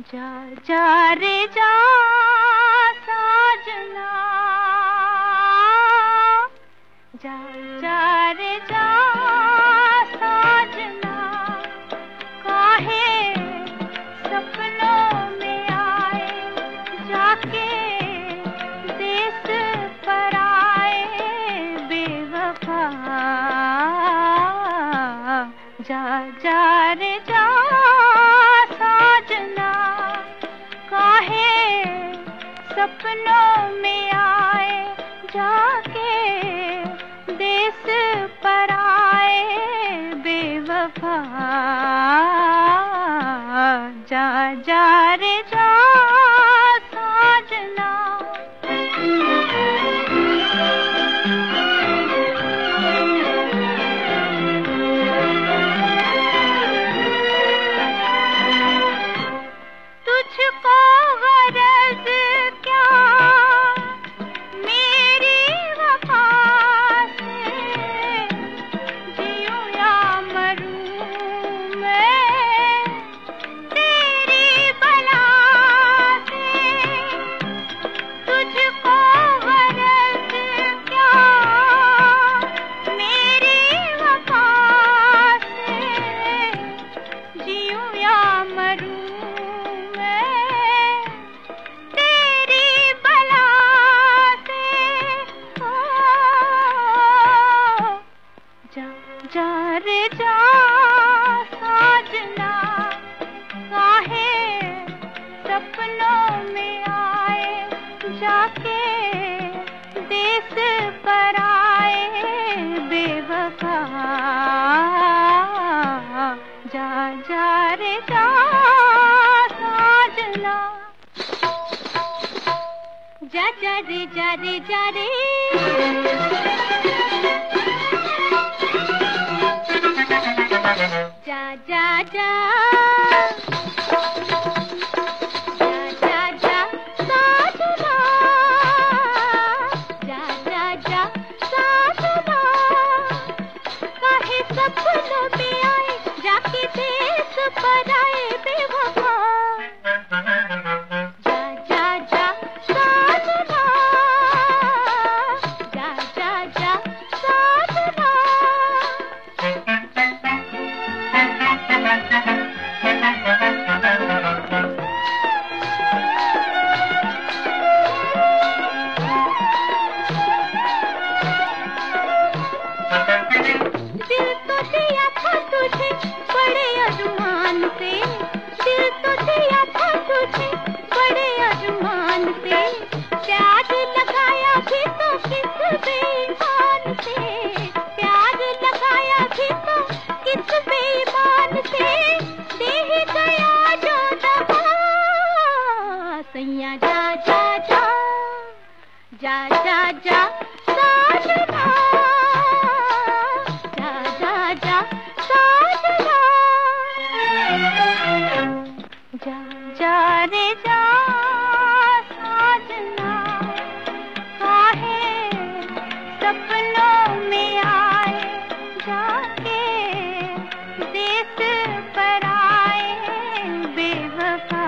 जा जा रे जा साजना, जा जा रे जा साजना, काहे सपनों में आए जाके देश पर आए बेवफा। जा जा रे जा साजना, काहे सपनों में आए जाके देश पर आए बेवफा। जा जा रे जा साजना। तुझको गरज क्या मेरी वफा से, जीऊं या मरूं मैं तेरी बला से। तुझको गरज क्या मेरी वफा से, जीऊं या मरूं जा रे जा साजना, काहे सपनों में आए जाके देश पर आए बेवफा। जा जा रे जा साजना। जा जा रे जा रे जा रे, जा जा जा जा जा जा साजना, जा जा जा साजना, काहे सपनों में आए जाके देश पर आए बेवफा। जा जा जा साजना, जा जा जा साजना। दिल तो दिया था तुझे बड़े अरमान से, दिल तो दिया था तुझे बड़े अरमान से, प्यार लगाया भी तो किस बेईमान से, प्यार लगाया भी तो किस बेईमान से, दे ही गया जो दगा सैया। जा जा जा जा जा जा साजना, जा जा जा साजना। जा जा रे जा साजना, काहे सपनों में आए जाके देश पर आए बेवफा।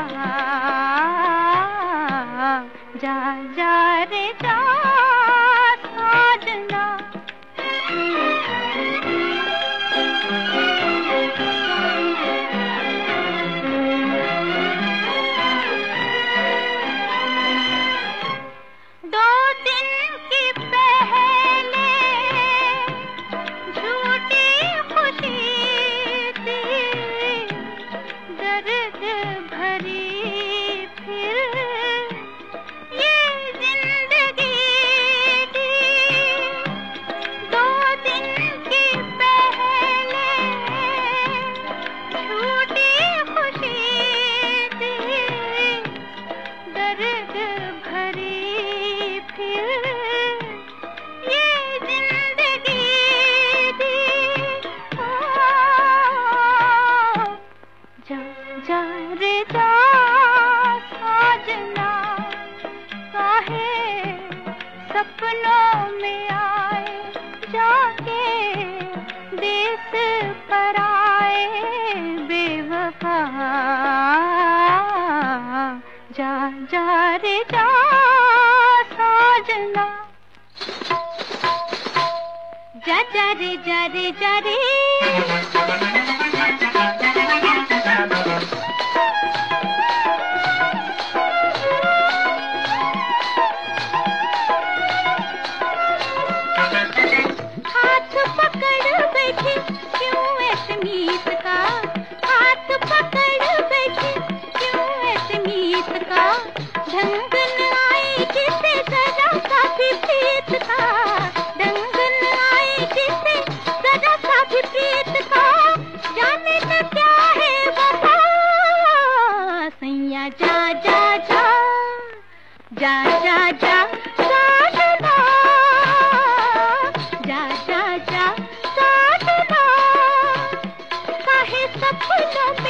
जा जा रे जा साजना। दो दिन की पहले झूठी खुशी थी, दर्द भरी फिर ये जिंदगी थी। दो दिन की पहले झूठी खुशी थी, दर्द भरी फिर ये जिंदगी थी। जा जा रे जा साजना, काहे सपनों में आए जाके देश पर आए बेवफा। जा रे जा रे जा रे। हाथ पकड़ बैठे क्यों ऐसे मीत का, हाथ पकड़ बैठे क्यों ऐसे मीत का। ढंग न आए जिसे जरा सा भी प्रीत का, ढंग न आए जिसे जरा सा भी प्रीत का। जाने न क्या है वफा, सैया जा जा जा जा जा जा साजना, जा जा जा साजना। काहे सपनों